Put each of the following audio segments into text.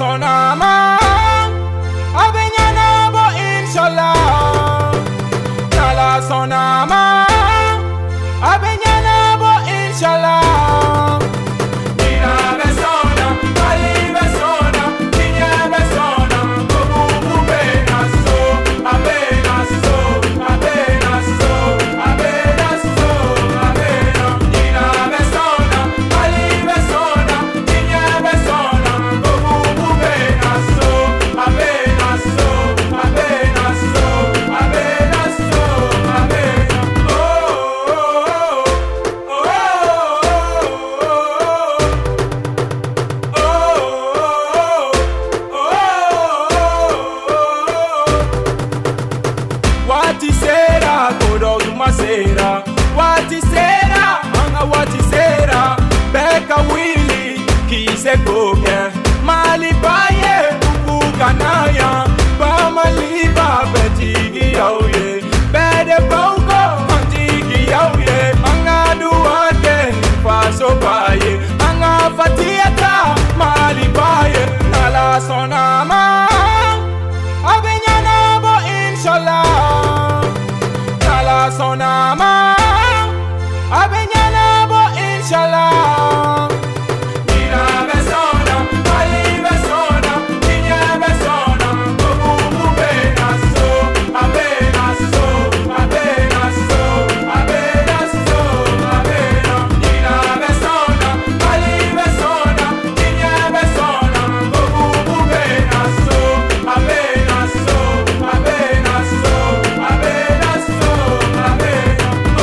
sonama Avenyana bo inshallah Nala sonama Avenyana bo inshallah Nina besona Ali besona Niña besona Como apenas so Apenas so Apenas so Apenas so Apenas Nina besona Ali besona Niña besona Como apenas so Apenas so Apenas so Apenas so Apenas Wati sera, todo uma sera. Wati sera, anga wati sera. Beka wili, kise koke. Mali baye, ukanaya. Ba maliba, betigi yauye. Bede bongo, antigi yauye. Anga duake, faso baye. Anga fatiata, mali baye. Nala sonama. Avenyana bo inshallah Nala sonama Avenyana bo inshallah Nina besona Ali besona Niña besona Como apenas so Apenas so Apenas so Apenas so Apenas Nina besona Ali besona Niña besona Como apenas so Apenas so Apenas so Apenas so Apenas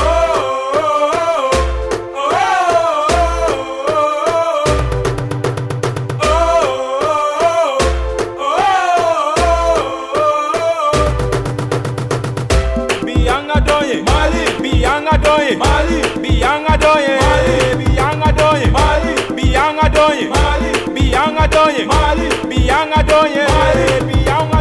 Bianga doye Mali Bianga doye Mali Bianga doye Mali Bianga doye Mali Bianga doye Mali Bianga doye Mali Bianga doye Mali Bianga